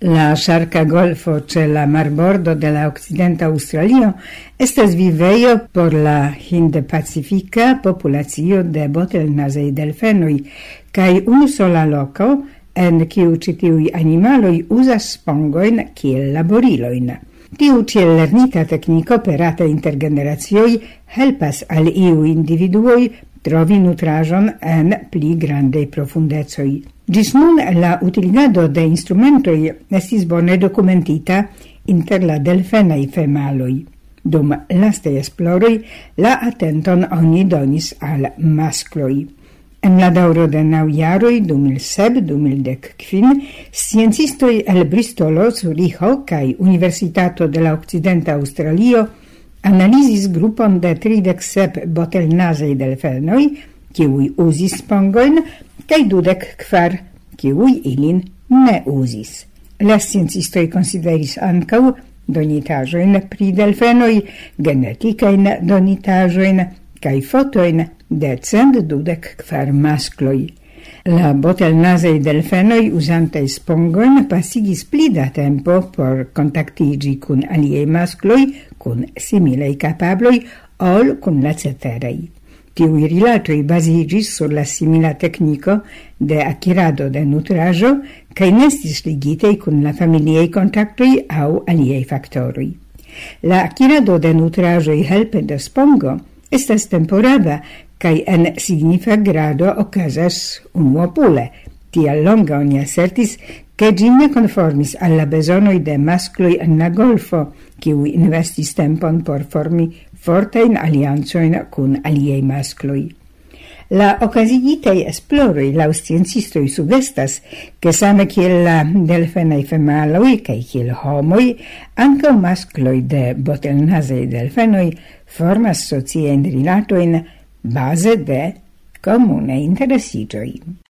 La Sciarca Golfo ce la marbordo de la occidenta Australio estas viveio por la Hind-Pacifica populazio de botelnasei delfenoi, cae unu sola loco en kiu citiui animaloi usas spongoin kiel laboriloin. Tiu ciel lernita tecnico perata intergeneratioi helpas al iu individuoi trovi nutrajon en pli grandei profundezoi. Gis nun la utilizado de instrumentoi estis bone documentita inter la delfenai femaloi. Dum lastei esploroi la attenton oni donis al mascloi. En la dauro de 9 jaroi, 2007-2015, sciencistoi el Bristolo, Zuricho cae Universitato de la Occidenta Australio analisis grupon de 37 botelnasei delfenoi, kiui usis spongoin, cae 24 kiui ilin ne usis. La sciencistoi consideris ancau donitajoin pri delfenoi, geneticain donitajoin, cae fotoin de 124 mascloi. La botelnasei delfenoi usantei spongoin passigis pli da tempo por contactigi cun aliei mascloi, cun similei capabloi, ol cun la ceterei. Tiui rilatoi basigis sur la simila tecnico de acquirado de nutrajo, cae nestis ligitei cun la familiei contactoi au aliei factoroi. La acquirado de nutrajoi helpe de spongo estas temporada, cae en signifa grado ocasas unuopule. Tial longa oni assertis che gi ne conformis alla besonoi de mascloi en la Golfo, kiui investis tempon por formi fortein alianzoin cun aliei mascloi. La ocasigitei esploroi lau sciencistoi sugestas che same kiel la delfenai femaloi cae kiel homoi, anca mascloi de botelnasei delfenoi formas socien rilatoin base de comune interesigioi.